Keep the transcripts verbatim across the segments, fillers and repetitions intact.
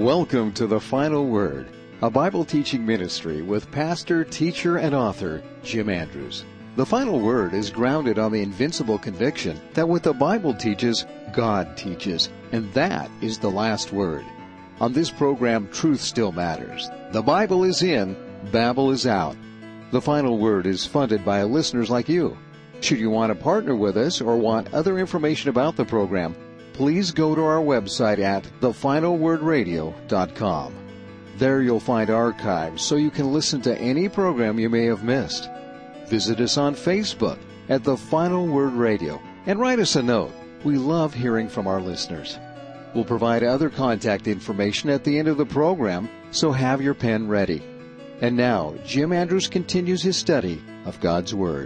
Welcome to The Final Word, a Bible teaching ministry with pastor, teacher, and author Jim Andrews. The Final Word is grounded on the invincible conviction that what the Bible teaches, God teaches, and that is the last word. On this program, truth still matters. The Bible is in, Babel is out. The Final Word is funded by listeners like you. Should you want to partner with us or want other information about the program, please go to our website at the final word radio dot com. There you'll find archives so you can listen to any program you may have missed. Visit us on Facebook at The Final Word Radio and write us a note. We love hearing from our listeners. We'll provide other contact information at the end of the program, so have your pen ready. And now, Jim Andrews continues his study of God's Word.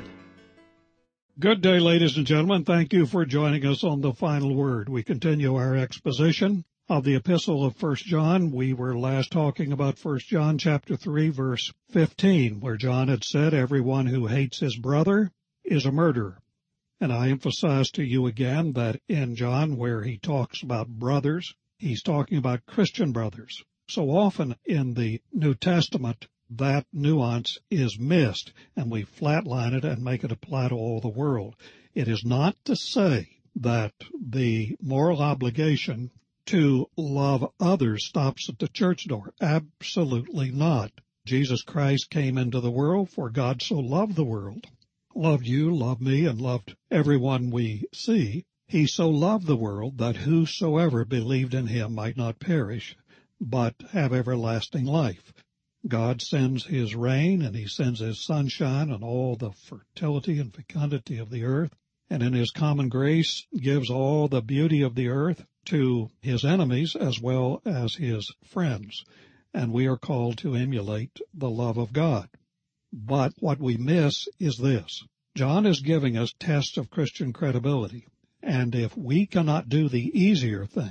Good day, ladies and gentlemen. Thank you for joining us on The Final Word. We continue our exposition of the epistle of First John. We were last talking about First John chapter three, verse fifteen, where John had said, everyone who hates his brother is a murderer. And I emphasize to you again that in John, where he talks about brothers, he's talking about Christian brothers. So often in the New Testament, that nuance is missed, and we flatline it and make it apply to all the world. It is not to say that the moral obligation to love others stops at the church door. Absolutely not. Jesus Christ came into the world, for God so loved the world, loved you, loved me, and loved everyone we see. He so loved the world that whosoever believed in him might not perish, but have everlasting life. God sends his rain, and he sends his sunshine and all the fertility and fecundity of the earth, and in his common grace gives all the beauty of the earth to his enemies as well as his friends. And we are called to emulate the love of God. But what we miss is this. John is giving us tests of Christian credibility. And if we cannot do the easier thing,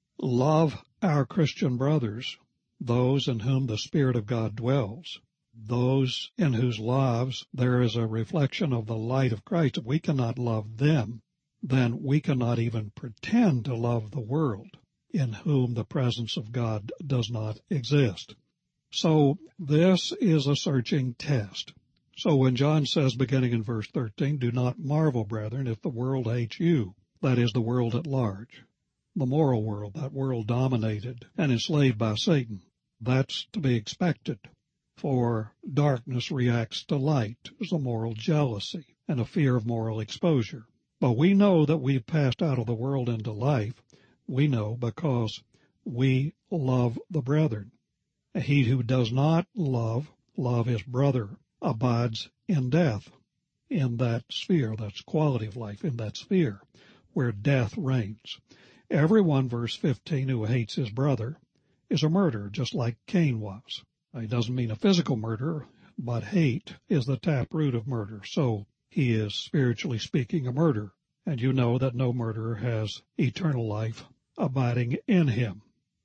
love our Christian brothers, those in whom the Spirit of God dwells, those in whose lives there is a reflection of the light of Christ, if we cannot love them, then we cannot even pretend to love the world in whom the presence of God does not exist. So this is a searching test. So when John says, beginning in verse thirteen, do not marvel, brethren, if the world hates you, that is the world at large, the moral world, that world dominated and enslaved by Satan. That's to be expected, for darkness reacts to light. There's a moral jealousy and a fear of moral exposure. But we know that we've passed out of the world into life. We know because we love the brethren. He who does not love, love his brother, abides in death, in that sphere, that's quality of life, in that sphere where death reigns. Everyone, verse fifteen, who hates his brother is a murderer, just like Cain was. He doesn't mean a physical murder, but hate is the taproot of murder. So he is, spiritually speaking, a murderer. And you know that no murderer has eternal life abiding in him.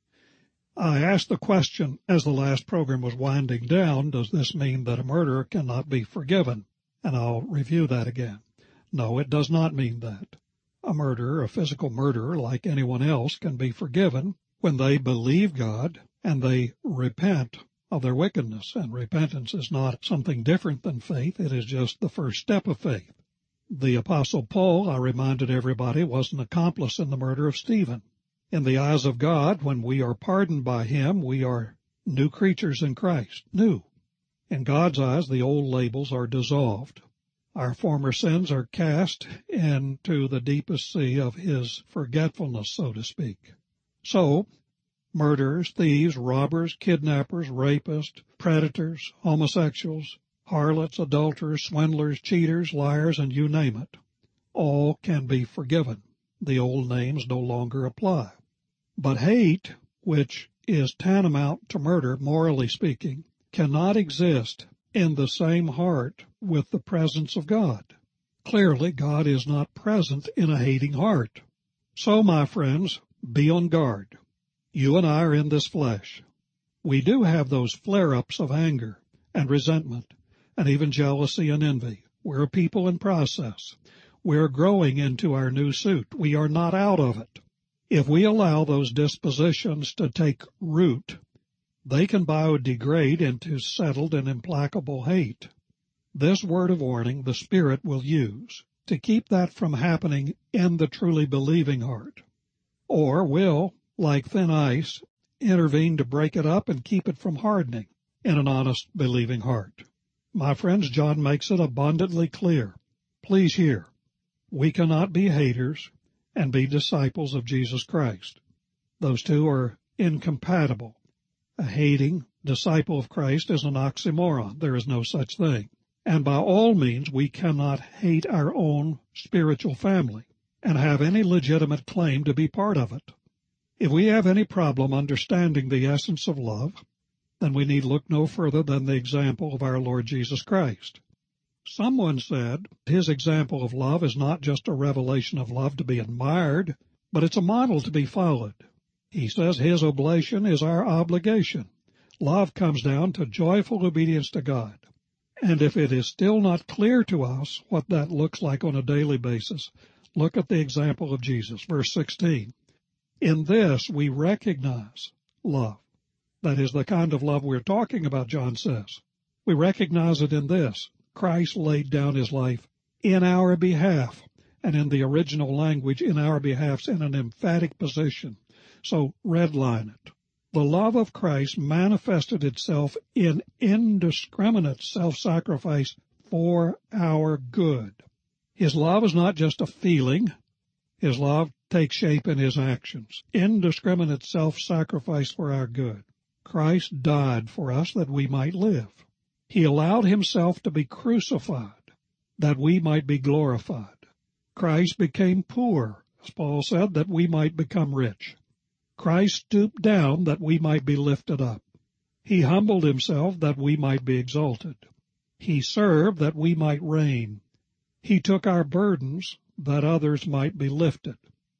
I asked the question as the last program was winding down, does this mean that a murderer cannot be forgiven? And I'll review that again. No, it does not mean that. A murderer, a physical murderer like anyone else, can be forgiven when they believe God and they repent of their wickedness. And repentance is not something different than faith. It is just the first step of faith. The Apostle Paul, I reminded everybody, was an accomplice in the murder of Stephen. In the eyes of God, when we are pardoned by him, we are new creatures in Christ, new. In God's eyes, the old labels are dissolved. Our former sins are cast into the deepest sea of his forgetfulness, so to speak. So, murderers, thieves, robbers, kidnappers, rapists, predators, homosexuals, harlots, adulterers, swindlers, cheaters, liars, and you name it, all can be forgiven. The old names no longer apply. But hate, which is tantamount to murder, morally speaking, cannot exist in the same heart with the presence of God. Clearly, God is not present in a hating heart. So, my friends, be on guard. You and I are in this flesh. We do have those flare-ups of anger and resentment and even jealousy and envy. We're a people in process. We're growing into our new suit. We are not out of it. If we allow those dispositions to take root, they can biodegrade into settled and implacable hate. This word of warning the Spirit will use to keep that from happening in the truly believing heart, or will, like thin ice, intervene to break it up and keep it from hardening in an honest, believing heart. My friends, John makes it abundantly clear. Please hear, we cannot be haters and be disciples of Jesus Christ. Those two are incompatible. A hating disciple of Christ is an oxymoron. There is no such thing. And by all means, we cannot hate our own spiritual family and have any legitimate claim to be part of it. If we have any problem understanding the essence of love, then we need look no further than the example of our Lord Jesus Christ. Someone said his example of love is not just a revelation of love to be admired, but it's a model to be followed. He says his oblation is our obligation. Love comes down to joyful obedience to God. And if it is still not clear to us what that looks like on a daily basis, look at the example of Jesus. Verse sixteen. In this we recognize love. That is the kind of love we're talking about, John says. We recognize it in this. Christ laid down his life in our behalf, and in the original language, in our behalf, in an emphatic position. So redline it. The love of Christ manifested itself in indiscriminate self-sacrifice for our good. His love is not just a feeling. His love takes shape in his actions. Indiscriminate self-sacrifice for our good. Christ died for us that we might live. He allowed himself to be crucified that we might be glorified. Christ became poor, as Paul said, that we might become rich. Christ stooped down that we might be lifted up. He humbled himself that we might be exalted. He served that we might reign. He took our burdens that others might be lifted.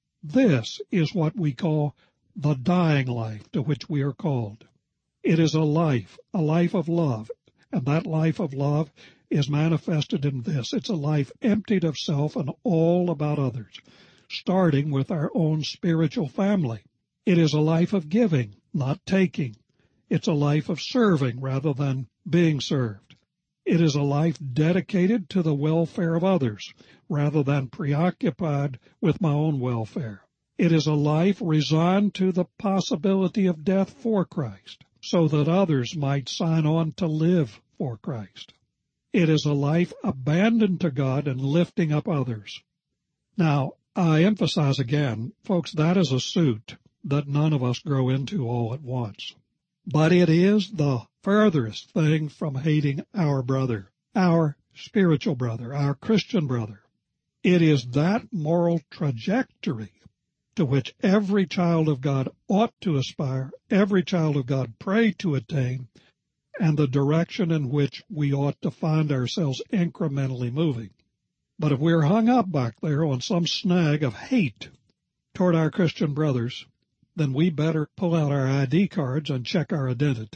This is what we call the dying life to which we are called. It is a life, a life of love, and that life of love is manifested in this. It's a life emptied of self and all about others, starting with our own spiritual family. It is a life of giving, not taking. It's a life of serving rather than being served. It is a life dedicated to the welfare of others rather than preoccupied with my own welfare. It is a life resigned to the possibility of death for Christ so that others might sign on to live for Christ. It is a life abandoned to God and lifting up others. Now, I emphasize again, folks, that is a suit that none of us grow into all at once. But it is the furthest thing from hating our brother, our spiritual brother, our Christian brother. It is that moral trajectory to which every child of God ought to aspire, every child of God pray to attain, and the direction in which we ought to find ourselves incrementally moving. But if we're hung up back there on some snag of hate toward our Christian brothers, then we better pull out our I D cards and check our identity.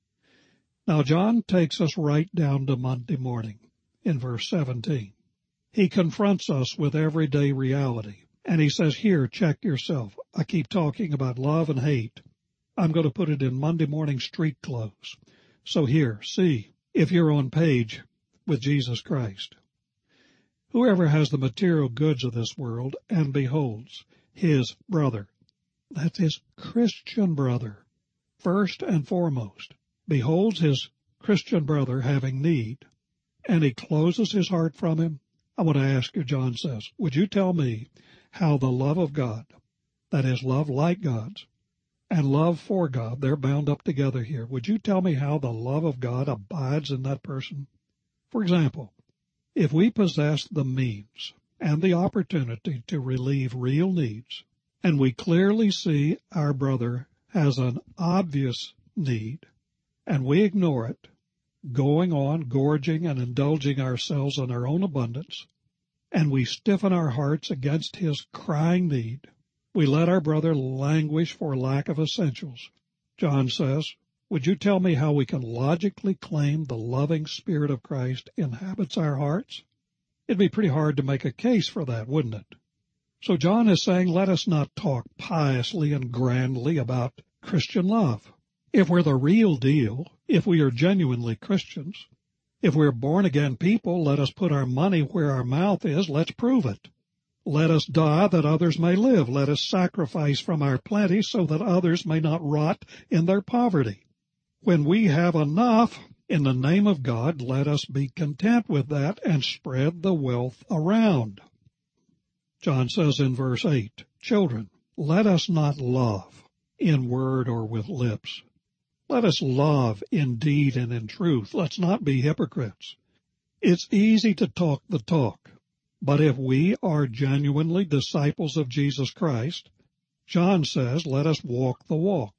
Now, John takes us right down to Monday morning in verse seventeen. He confronts us with everyday reality, and he says, here, check yourself. I keep talking about love and hate. I'm going to put it in Monday morning street clothes. So here, see if you're on page with Jesus Christ. Whoever has the material goods of this world and beholds his brother, that's his Christian brother, first and foremost, beholds his Christian brother having need, and he closes his heart from him. I want to ask you, John says, would you tell me how the love of God, that is love like God's, and love for God, they're bound up together here. Would you tell me how the love of God abides in that person? For example, if we possess the means and the opportunity to relieve real needs, and we clearly see our brother has an obvious need, and we ignore it, going on gorging and indulging ourselves in our own abundance, and we stiffen our hearts against his crying need, we let our brother languish for lack of essentials. John says, would you tell me how we can logically claim the loving Spirit of Christ inhabits our hearts? It'd be pretty hard to make a case for that, wouldn't it? So John is saying, let us not talk piously and grandly about Christian love. If we're the real deal, if we are genuinely Christians, if we're born-again people, let us put our money where our mouth is. Let's prove it. Let us die that others may live. Let us sacrifice from our plenty so that others may not rot in their poverty. When we have enough, in the name of God, let us be content with that and spread the wealth around. John says in verse eight, children, let us not love in word or with lips. Let us love in deed and in truth. Let's not be hypocrites. It's easy to talk the talk, but if we are genuinely disciples of Jesus Christ, John says, let us walk the walk.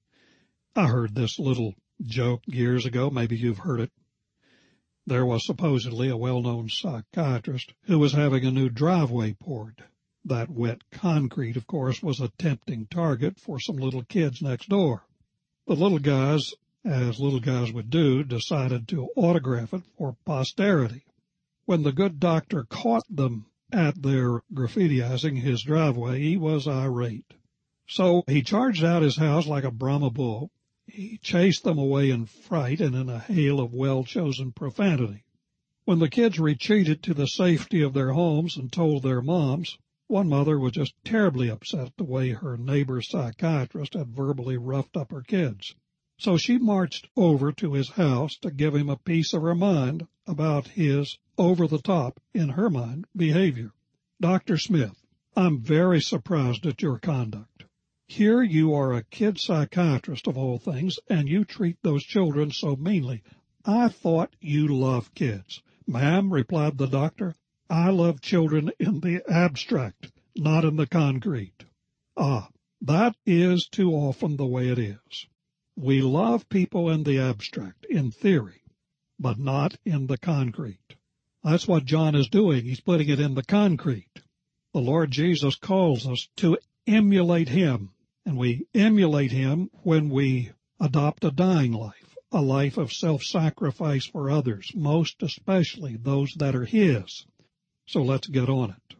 I heard this little joke years ago. Maybe you've heard it. There was supposedly a well-known psychiatrist who was having a new driveway poured. That wet concrete, of course, was a tempting target for some little kids next door. The little guys, as little guys would do, decided to autograph it for posterity. When the good doctor caught them at their graffitiizing his driveway, he was irate. So he charged out his house like a Brahma bull. He chased them away in fright and in a hail of well-chosen profanity. When the kids retreated to the safety of their homes and told their moms, one mother was just terribly upset the way her neighbor psychiatrist had verbally roughed up her kids. So she marched over to his house to give him a piece of her mind about his over-the-top, in her mind, behavior. Doctor Smith, I'm very surprised at your conduct. Here you are a kid psychiatrist of all things, and you treat those children so meanly. I thought you loved kids. Ma'am, replied the doctor, I love children in the abstract, not in the concrete. Ah, that is too often the way it is. We love people in the abstract, in theory, but not in the concrete. That's what John is doing. He's putting it in the concrete. The Lord Jesus calls us to emulate him, and we emulate him when we adopt a dying life, a life of self-sacrifice for others, most especially those that are his. So let's get on it.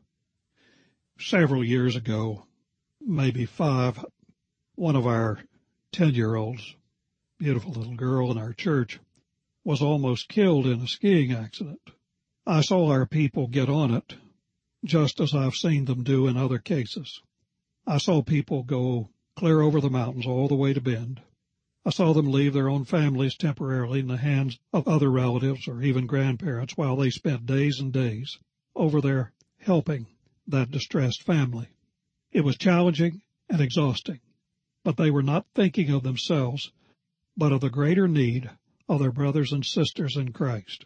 Several years ago, maybe five, one of our ten-year-olds, beautiful little girl in our church, was almost killed in a skiing accident. I saw our people get on it, just as I've seen them do in other cases. I saw people go clear over the mountains all the way to Bend. I saw them leave their own families temporarily in the hands of other relatives or even grandparents while they spent days and days over there helping that distressed family. It was challenging and exhausting, but they were not thinking of themselves, but of the greater need of their brothers and sisters in Christ.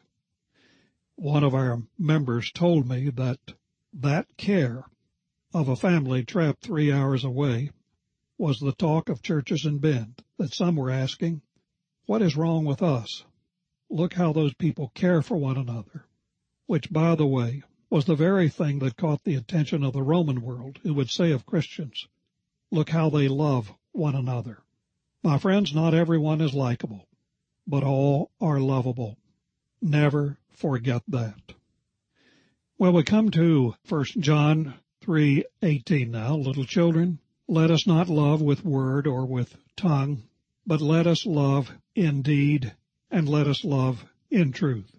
One of our members told me that that care of a family trapped three hours away was the talk of churches in Bend, that some were asking, what is wrong with us? Look how those people care for one another, which, by the way, was the very thing that caught the attention of the Roman world, who would say of Christians, look how they love one another. My friends, not everyone is likable, but all are lovable. Never forget that. Well, we come to First John three eighteen now. Little children, let us not love with word or with tongue, but let us love in deed, and let us love in truth.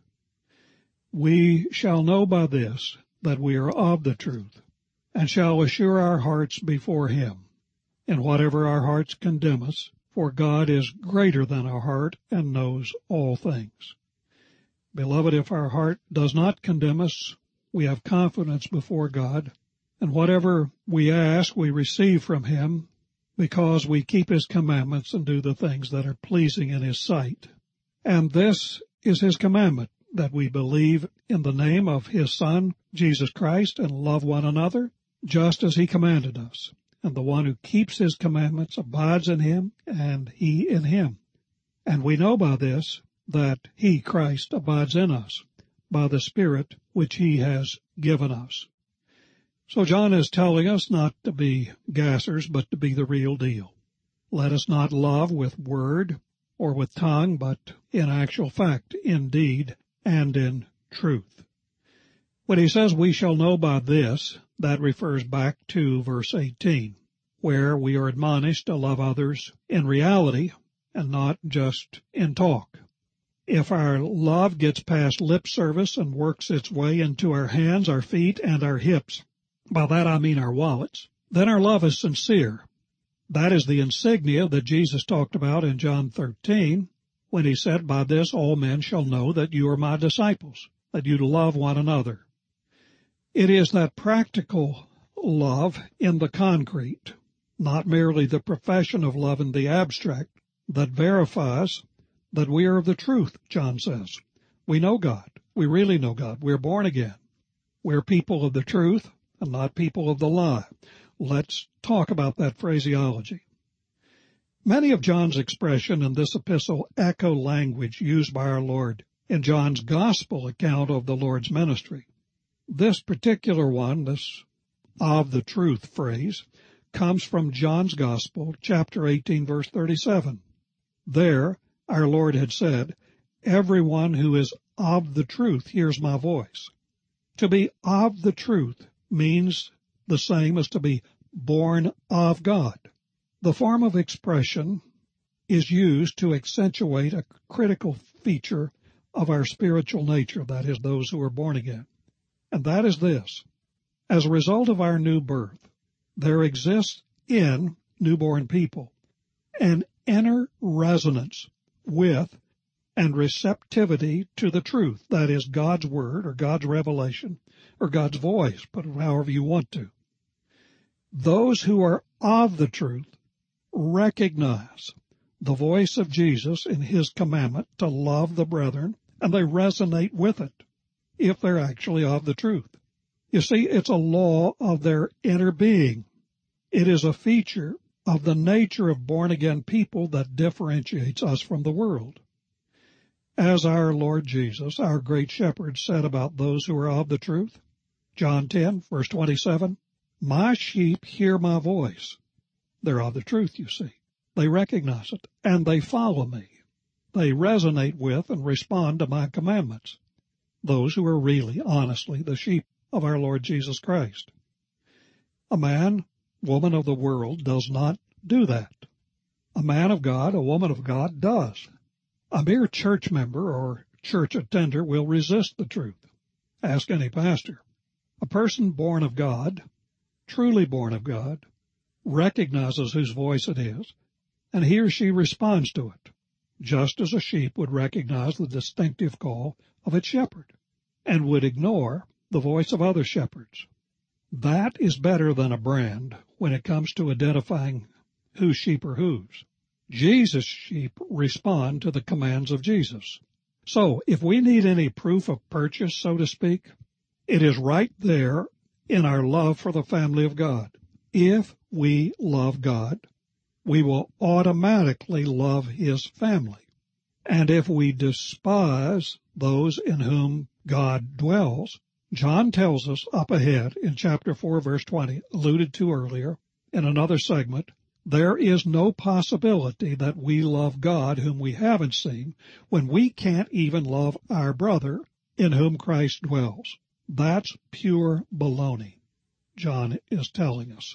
We shall know by this that we are of the truth, and shall assure our hearts before him. In whatever our hearts condemn us, for God is greater than our heart and knows all things. Beloved, if our heart does not condemn us, we have confidence before God, and whatever we ask we receive from him, because we keep his commandments and do the things that are pleasing in his sight. And this is his commandment, that we believe in the name of his Son, Jesus Christ, and love one another, just as he commanded us. And the one who keeps his commandments abides in him, and he in him. And we know by this that he, Christ, abides in us, by the Spirit which he has given us. So John is telling us not to be gassers, but to be the real deal. Let us not love with word or with tongue, but in actual fact, in deed, and in truth. When he says we shall know by this That refers back to verse eighteen, where we are admonished to love others in reality and not just in talk. If our love gets past lip service and works its way into our hands, our feet, and our hips, by that I mean our wallets, then our love is sincere. That is the insignia that Jesus talked about in John thirteen, when he said, "By this all men shall know that you are my disciples, that you love one another." It is that practical love in the concrete, not merely the profession of love in the abstract, that verifies that we are of the truth, John says. We know God. We really know God. We're born again. We're people of the truth and not people of the lie. Let's talk about that phraseology. Many of John's expressions in this epistle echo language used by our Lord in John's gospel account of the Lord's ministry. This particular one, this "of the truth" phrase, comes from John's gospel, chapter eighteen, verse thirty-seven. There, our Lord had said, "Everyone who is of the truth hears my voice." To be of the truth means the same as to be born of God. The form of expression is used to accentuate a critical feature of our spiritual nature, that is, those who are born again. And that is this: as a result of our new birth, there exists in newborn people an inner resonance with and receptivity to the truth, that is, God's word or God's revelation or God's voice, put it however you want to. Those who are of the truth recognize the voice of Jesus in his commandment to love the brethren, and they resonate with it if they're actually of the truth. You see, it's a law of their inner being. It is a feature of the nature of born-again people that differentiates us from the world. As our Lord Jesus, our great shepherd, said about those who are of the truth, John ten, verse twenty-seven, "My sheep hear my voice." They're of the truth, you see. They recognize it, and they follow me. They resonate with and respond to my commandments. Those who are really, honestly, the sheep of our Lord Jesus Christ. A man, woman of the world does not do that. A man of God, a woman of God does. A mere church member or church attender will resist the truth. Ask any pastor. A person born of God, truly born of God, recognizes whose voice it is, and he or she responds to it, just as a sheep would recognize the distinctive call of its shepherd and would ignore the voice of other shepherds. That is better than a brand when it comes to identifying whose sheep are whose. Jesus' sheep respond to the commands of Jesus. So, if we need any proof of purchase, so to speak, it is right there in our love for the family of God. If we love God, we will automatically love his family. And if we despise those in whom God dwells, John tells us up ahead in chapter four, verse twenty, alluded to earlier in another segment, there is no possibility that we love God whom we haven't seen when we can't even love our brother in whom Christ dwells. That's pure baloney, John is telling us.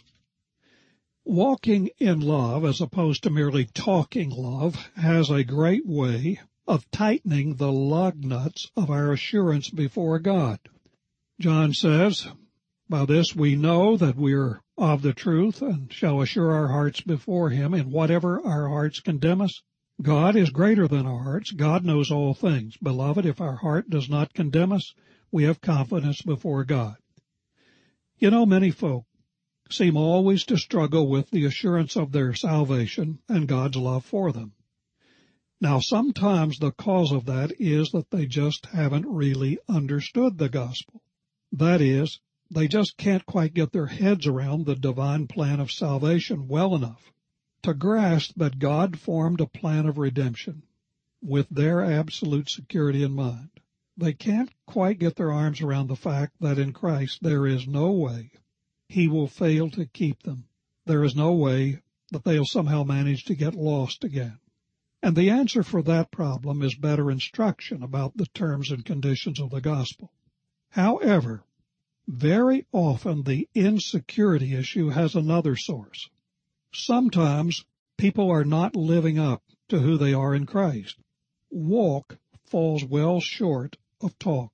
Walking in love, as opposed to merely talking love, has a great way of tightening the lug nuts of our assurance before God. John says, "By this we know that we are of the truth and shall assure our hearts before him in whatever our hearts condemn us. God is greater than our hearts. God knows all things. Beloved, if our heart does not condemn us, we have confidence before God." You know, many folk seem always to struggle with the assurance of their salvation and God's love for them. Now, sometimes the cause of that is that they just haven't really understood the gospel. That is, they just can't quite get their heads around the divine plan of salvation well enough to grasp that God formed a plan of redemption with their absolute security in mind. They can't quite get their arms around the fact that in Christ there is no way he will fail to keep them. There is no way that they'll somehow manage to get lost again. And the answer for that problem is better instruction about the terms and conditions of the gospel. However, Very often the insecurity issue has another source. Sometimes people are not living up to who they are in Christ. Walk falls well short of talk.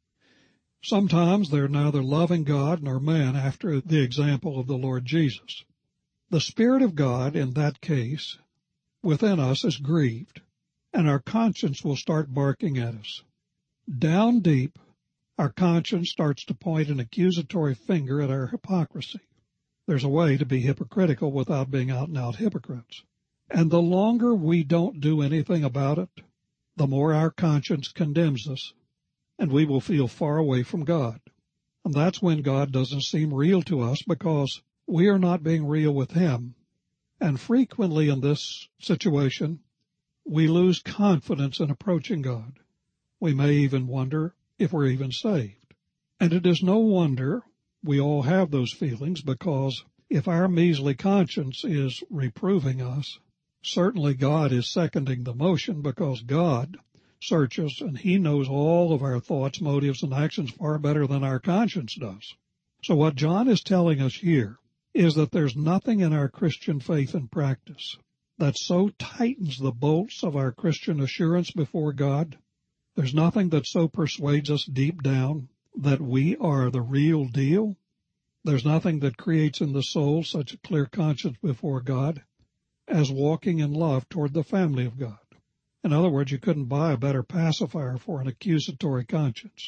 Sometimes they're neither loving God nor man after the example of the Lord Jesus. The Spirit of God, in that case, within us is grieved, and our conscience will start barking at us. Down deep, our conscience starts to point an accusatory finger at our hypocrisy. There's a way to be hypocritical without being out-and-out hypocrites. And the longer we don't do anything about it, the more our conscience condemns us, and we will feel far away from God. And that's when God doesn't seem real to us, because we are not being real with Him. And frequently in this situation, we lose confidence in approaching God. We may even wonder if we're even saved. And it is no wonder we all have those feelings, because if our measly conscience is reproving us, certainly God is seconding the motion, because God searches and He knows all of our thoughts, motives, and actions far better than our conscience does. So what John is telling us here is that there's nothing in our Christian faith and practice that so tightens the bolts of our Christian assurance before God. There's nothing that so persuades us deep down that we are the real deal. There's nothing that creates in the soul such a clear conscience before God as walking in love toward the family of God. In other words, you couldn't buy a better pacifier for an accusatory conscience.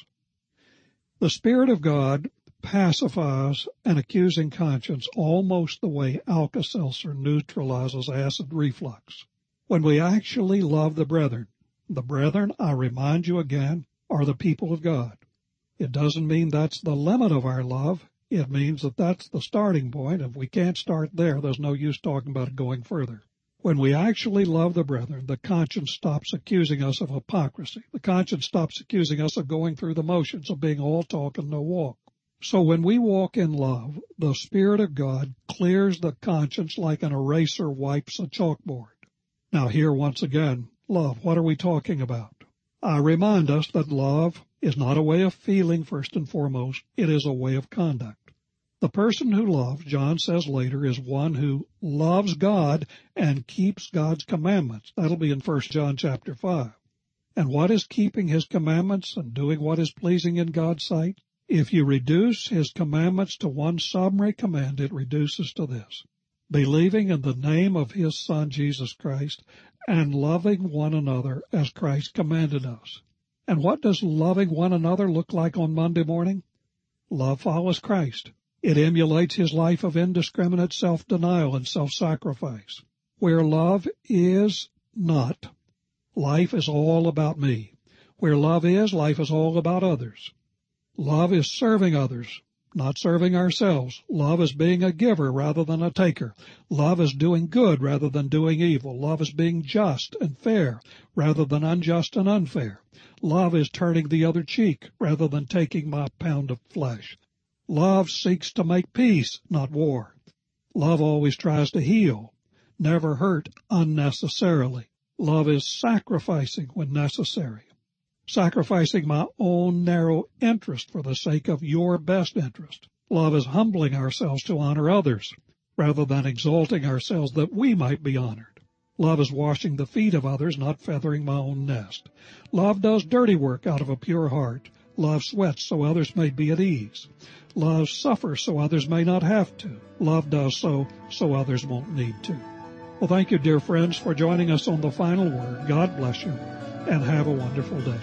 The Spirit of God pacifies an accusing conscience almost the way Alka-Seltzer neutralizes acid reflux. When we actually love the brethren, the brethren, I remind you again, are the people of God. It doesn't mean that's the limit of our love. It means that that's the starting point. If we can't start there, there's no use talking about it going further. When we actually love the brethren, the conscience stops accusing us of hypocrisy. The conscience stops accusing us of going through the motions, of being all talk and no walk. So when we walk in love, the Spirit of God clears the conscience like an eraser wipes a chalkboard. Now here once again, love, what are we talking about? I remind us that love is not a way of feeling first and foremost. It is a way of conduct. The person who loves, John says later, is one who loves God and keeps God's commandments. That'll be in First John chapter five. And what is keeping His commandments and doing what is pleasing in God's sight? If you reduce His commandments to one summary command, it reduces to this: believing in the name of His Son, Jesus Christ, and loving one another as Christ commanded us. And what does loving one another look like on Monday morning? Love follows Christ. It emulates His life of indiscriminate self-denial and self-sacrifice. Where love is not, life is all about me. Where love is, life is all about others. Love is serving others, not serving ourselves. Love is being a giver rather than a taker. Love is doing good rather than doing evil. Love is being just and fair rather than unjust and unfair. Love is turning the other cheek rather than taking my pound of flesh. Love seeks to make peace, not war. Love always tries to heal, never hurt unnecessarily. Love is sacrificing when necessary. Sacrificing my own narrow interest for the sake of your best interest. Love is humbling ourselves to honor others, rather than exalting ourselves that we might be honored. Love is washing the feet of others, not feathering my own nest. Love does dirty work out of a pure heart. Love sweats so others may be at ease. Love suffers so others may not have to. Love does so so others won't need to. Well, thank you, dear friends, for joining us on The Final Word. God bless you, and have a wonderful day.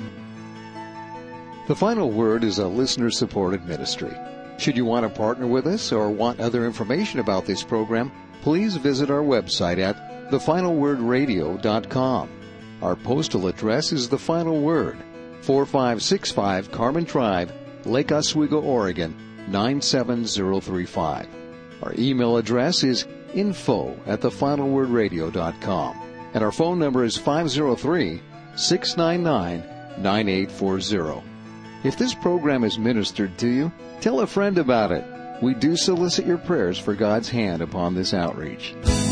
The Final Word is a listener-supported ministry. Should you want to partner with us or want other information about this program, please visit our website at the final word radio dot com. Our postal address is The Final Word, four five six five Carmen Drive, Lake Oswego, Oregon, nine seven zero three five. Our email address is info at the final word radio dot com. And our phone number is five zero three, six nine nine, nine eight four zero. If this program is ministered to you, tell a friend about it. We do solicit your prayers for God's hand upon this outreach.